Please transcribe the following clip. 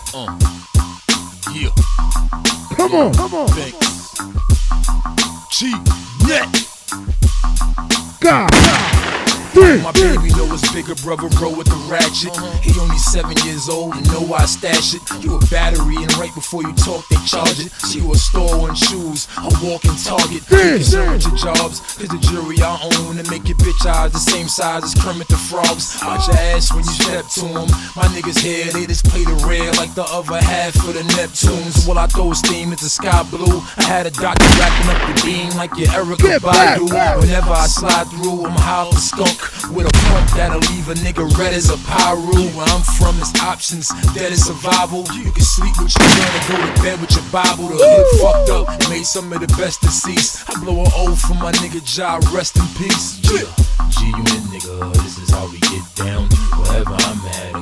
Yeah. Come on. Thanks. G-Net. God. My baby know his bigger brother roll with the ratchet. He only 7 years old and know I stash it. You a battery and right before you talk they charge it. So you a store on shoes, a walking target. You concerned with your jobs, cause the jewelry I own and make your bitch eyes the same size as Kermit the Frogs. Watch your ass when you step to him. My niggas here, they just play the red like the other half of the Neptunes. While I throw steam, it's a sky blue. I had a doctor wrapping up the beam like your Erica Badu. Whenever I slide through, I'm high off the skunk. With a pump that'll leave a nigga red as a pyro. Where I'm from, it's options, dead is survival. You can sleep with your gun and go to bed with your Bible. The hood fucked up, made some of the best deceased. I blow an O for my nigga Ja, rest in peace. G-Unit nigga, this is how we get down. Wherever I'm at,